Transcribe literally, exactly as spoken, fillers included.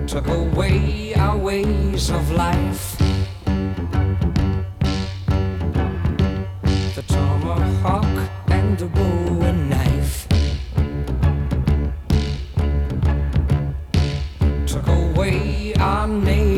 took away our ways of life. The tomahawk and the bowie knife took away our name.